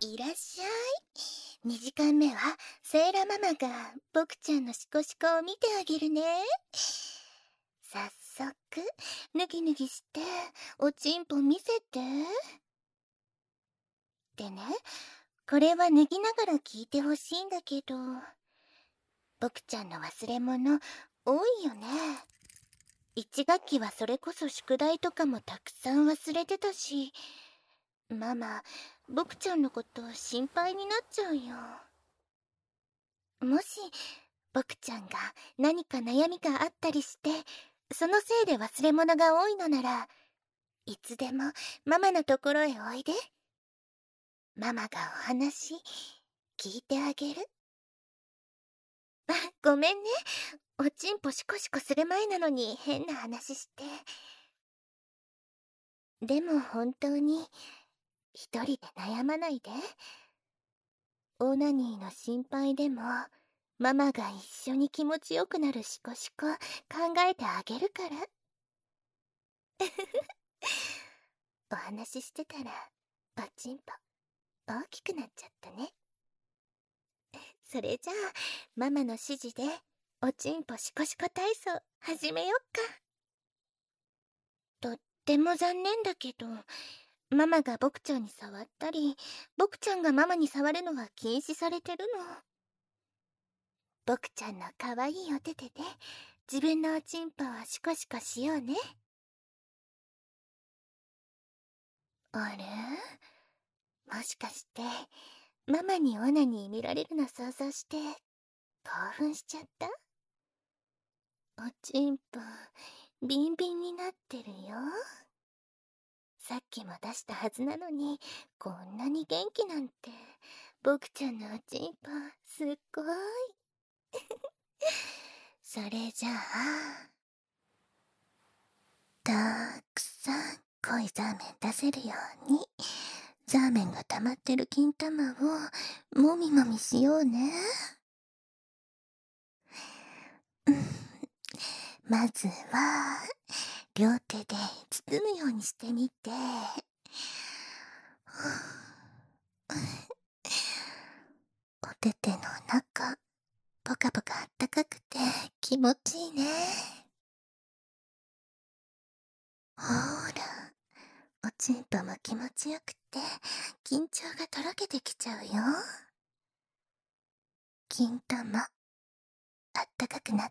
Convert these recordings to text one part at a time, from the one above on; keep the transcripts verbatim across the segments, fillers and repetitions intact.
いらっしゃい。にじかんめはセイラママが僕ちゃんのシコシコを見てあげるね。早速ぬぎぬぎしておちんぽ見せて。でね、これは脱ぎながら聞いてほしいんだけど、僕ちゃんの忘れ物多いよね。いち学期はそれこそ宿題とかもたくさん忘れてたし、ママ、僕ちゃんのこと心配になっちゃうよ。もし僕ちゃんが何か悩みがあったりして、そのせいで忘れ物が多いのなら、いつでもママのところへおいで。ママがお話聞いてあげる。あ、ごめんね。おちんぽシコシコする前なのに変な話して。でも本当に一人で悩まないで。オナニーの心配でもママが一緒に気持ちよくなるシコシコ考えてあげるから。お話ししてたらおちんぽ大きくなっちゃったね。それじゃあママの指示でおちんぽシコシコ体操始めよっか。とっても残念だけど、ママが僕ちゃんに触ったり、僕ちゃんがママに触るのは禁止されてるの。僕ちゃんのかわいいお手手で自分のおちんぽをシコシコしようね。あれ？もしかしてママにオナニー見られるの想像して興奮しちゃった？おちんぽビンビンになってるよ。さっきも出したはずなのにこんなに元気なんて。僕ちゃんのおちんぽすっごい。それじゃあたくさん濃いザーメン出せるように、ザーメンが溜まってる金玉をもみもみしようね。まずは両手で包むようにしてみて。お手手の中ポカポカあったかくて気持ちいいね。ほーら、おちんぽも気持ちよくて緊張がとろけてきちゃうよ。金玉あったかくなった？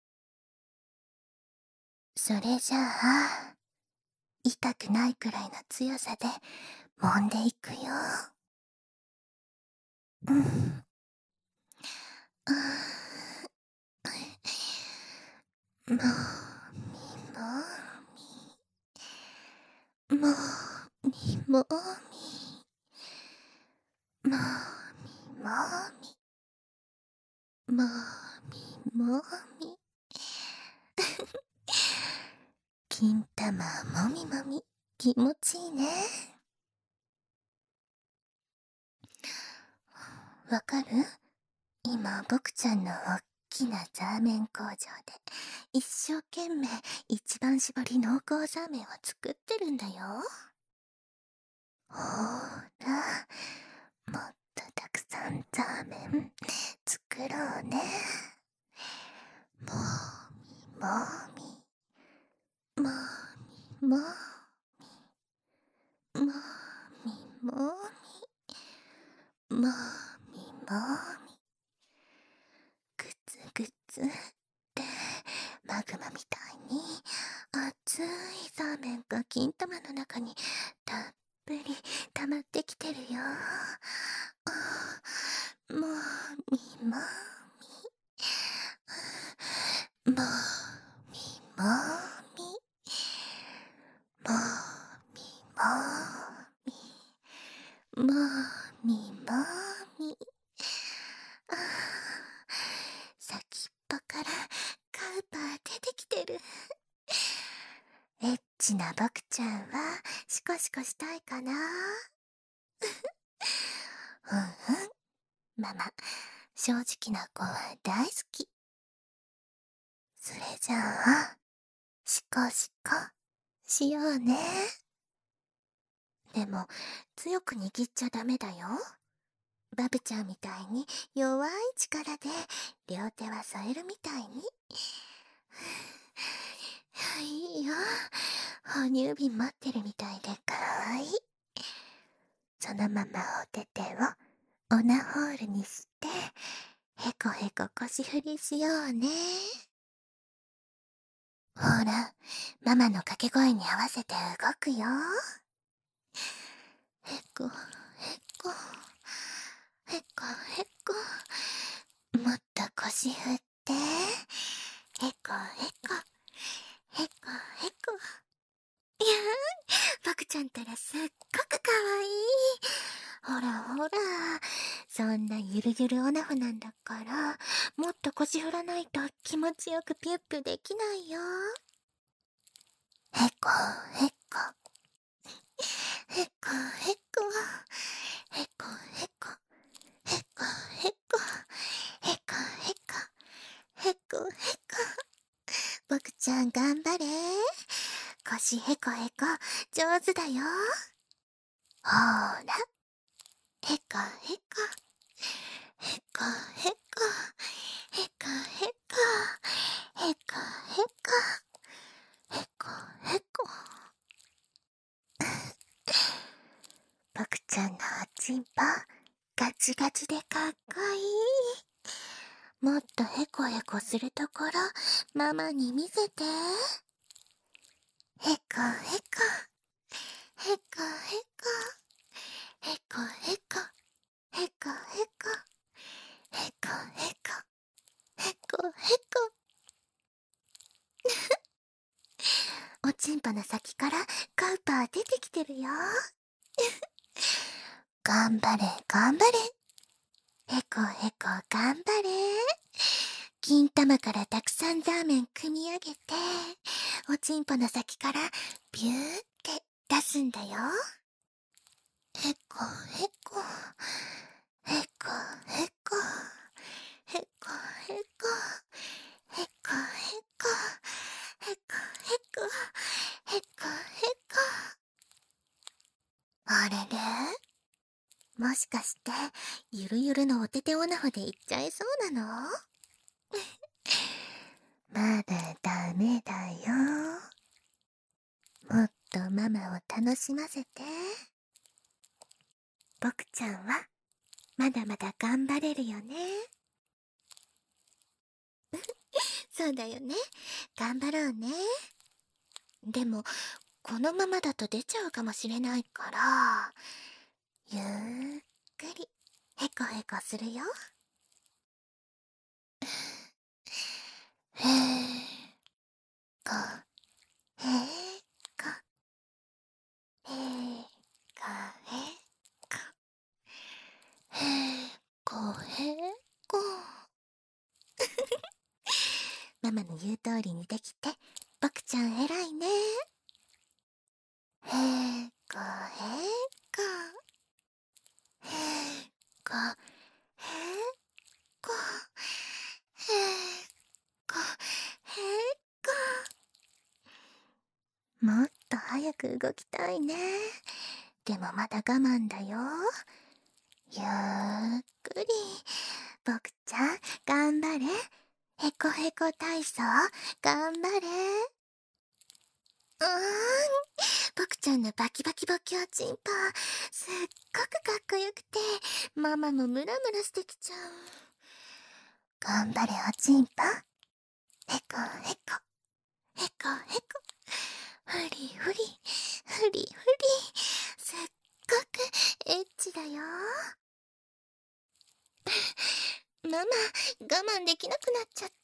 それじゃあ痛くないくらいの強さで揉んでいくよ。うん。もみもみ、もみもみ、もみもみ、もみもみ。金玉もみもみ、気持ちいいね。わかる？今僕ちゃんのおっきなザーメン工場で一生懸命一番搾り濃厚ザーメンを作ってるんだよ。ほーら、もっとたくさんザーメン作ろうね。もみもみ、もみもみ、もみもみ、もみもみ、グツグツってマグマみたいに熱いザーメンが金玉の中にたっぷり溜まってきてるよ。もみもみ、もみもみ、もみもみ、もみもみ。あー、先っぽからカウパー出てきてる。エッチな僕ちゃんはシコシコしたいかな？うんうん、ママ正直な子は大好き。それじゃあシコシコしようね。 でも、強く握っちゃダメだよ。バブちゃんみたいに弱い力で両手は添えるみたいに。いいよ。哺乳瓶持ってるみたいでかわいい。そのままお手手をオナホールにして、へこへこ腰振りしようね。ほら、ママの掛け声に合わせて動くよ。へこ、へこ、へこへこ。もっと腰振って、へこへこ、へこへこ。いやー、バクちゃんったらすっごくかわいい。ほらほら、そんなゆるゆるオナフなんだから、もっと腰振らないと気持ちよくピュッピュできないよ。へこへこ、へこへこ、へこへこ、へこへこ、へこへこ、へこへこ。ボクちゃん頑張れ。腰へこへこ上手だよ。ほーら、へこへこ、へこへこ、へこへこ、へこへこ、へこへこ。ボクちゃんのおちんぽガチガチでかっこいい。もっとへこへこするところママに見せて。へこへこ、へこへこ、へこへこ、へこへこ、へこへこ、へこへこ。おちんぽの先からカウパー出てきてるよ。頑張れ頑張れ。へこへこ頑張れ。金玉からたくさんザーメン組み上げて、おちんぽの先からビューって出すんだよ。へこへこ、へこへこ、へこへこ、へこへこ、へこへこ、へこへこ。あれれ、もしかしてゆるゆるのお手手オナフでいっちゃいそうなの？まだダメだよ。もっとママを楽しませて。ボクちゃんはまだまだ頑張れるよね。そうだよね。頑張ろうね。でもこのままだと出ちゃうかもしれないから、ゆっくりへこへこするよ。へーこへーこ、へーこへーこ、へーこへーこ。ママの言う通りにできて、ボクちゃん偉いね。へーこへーこ、へーこへーこ、へーこへーこ。もっと早く動きたいね。でもまだ我慢だよ。ゆっくり。ボクちゃん頑張れ。へこへこ体操頑張れ。うーん、ボクちゃんのバキバキボキおちんぽすっごくかっこよくて、ママもムラムラしてきちゃう。頑張れおちんぽ。へこへこ、へこへこ、ふりふり、ふりふり、すっごくエッチだよ。ママ、我慢できなくなっちゃった。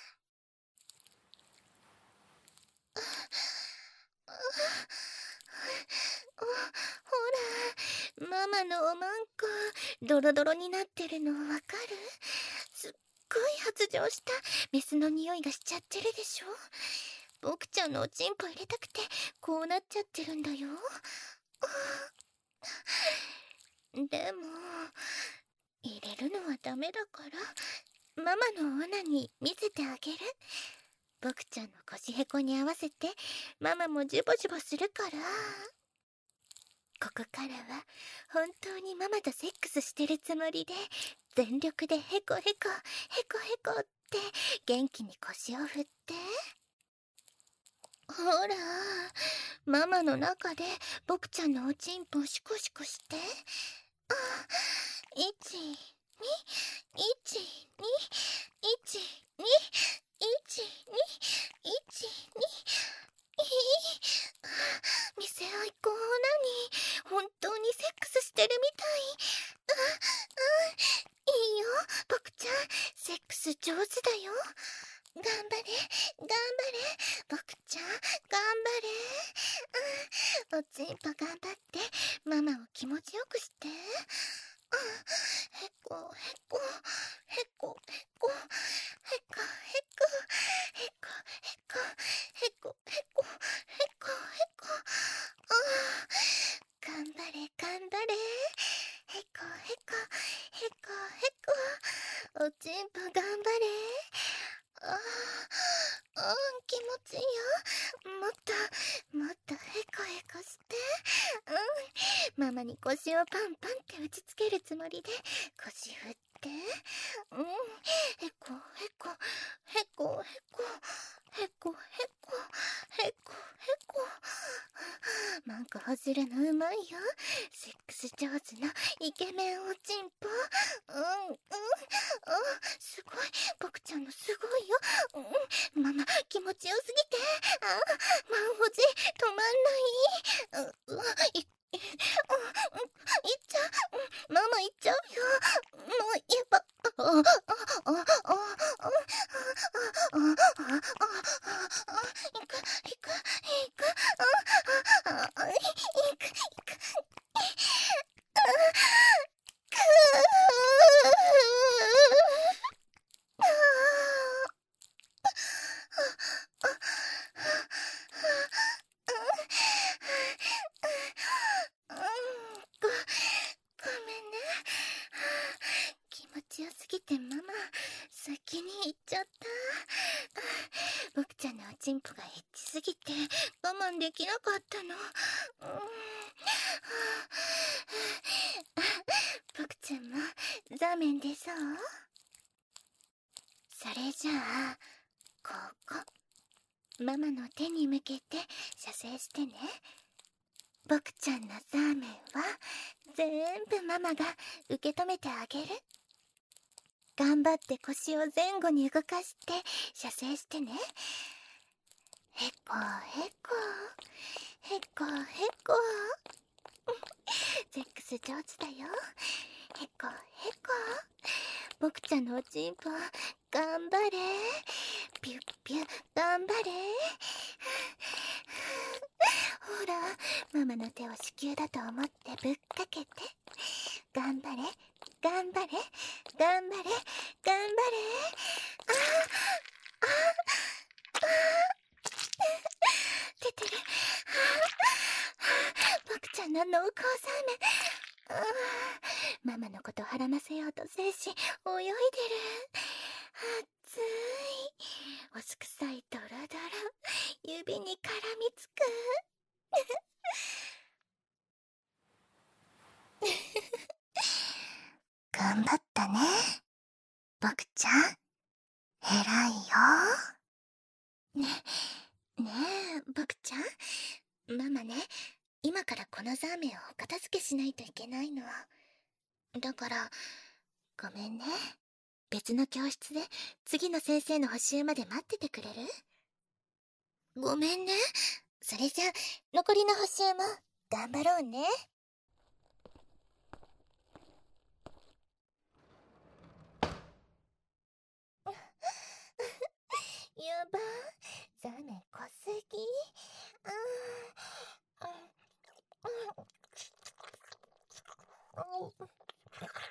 ほら、ママのおまんこドロドロになってるのわかる？すっごい発情したメスの匂いがしちゃってるでしょ。ボクちゃんのおちんぽ入れたくてこうなっちゃってるんだよ。でも入れるのはダメだから、ママのオナに見せてあげる。ボクちゃんの腰へこに合わせてママもジュボジュボするから。 ここからは本当にママとセックスしてるつもりで、全力でヘコヘコヘコヘコって元気に腰を振って。ほら、ママの中でボクちゃんのおちんぽをシコシコして。あ、いち、に、いち、に、いち、に、いち、に、いち、に、見せ合いこうなに本当にセックスしてるみたい。うん、うん、いいよ、ボクちゃん、セックス上手だよ。頑張れ、頑張れ、ボクちゃん、頑張れ。うん、おちんぽ頑張って、ママを気持ちよくして。うん、へこへこ、へこへこ、へこへこ、へこへこ、へこへこ、へこへこ。ああ、頑張れ、頑張れ。へこへこ、へこへこ、おちんぽ頑張れ。ああ、うん、気持ちいいよ。もっと、もっとへこへこして。うん、ママに腰をパンパンって打ちつけるつもりで腰振って。うん、へこへこ、へこへこ、へこへこ、へこへこ。なんか走るのうまいよ。セックス上手なイケメンおちんぽ。うん、うん、うん、すごい。ボクちゃんのすごいよ。うん、ママ、気持ちよすぎて。あ、満を持、止まんない。う、うわ、い、い、うん、いっちゃう。うん、ママ行っちゃうよ。もう、やっぱ、あ、あ、あ、あ、あ、あ、あ、あ、あ、あ、いく、いく、いく、あ、あ、あ、いく、いく、あ、くー。ご、ごめんね。気持ちよすぎてママ、先に行っちゃった。ボクちゃんのおちんぽがエッチすぎて我慢できなかったの。うん、ボクちゃんもザーメン出そう？それじゃあ、ここ、ママの手に向けて射精してね。ボクちゃんのザーメンは全部ママが受け止めてあげる。頑張って腰を前後に動かして射精してね。へこへこ、へこへこ。セックス上手だよ。へこへこ。ボクちゃんのおちんぽ頑張れ。ピュッピュッ頑張れ。ほら、ママの手を子宮だと思ってぶっかけて。頑張れ、頑張れ、頑張れ、頑張れ。ああ、ああ、出てる。ボクちゃんの濃厚ザーメン。ああ、ママのことはらませようと精子泳いでる。熱い。おすくさいドロドロ、指に絡みつく。頑張ったね、ボクちゃん。偉いよ。ね、ねえ、ボクちゃん。ママね、今からこのザーメンをお片付けしないといけないの。だから、ごめんね。別の教室で次の先生の補習まで待っててくれる？ごめんね。それじゃあ、残りの補習も頑張ろうね。やば、ザーメン濃すぎ。あー、あ、あ、あ、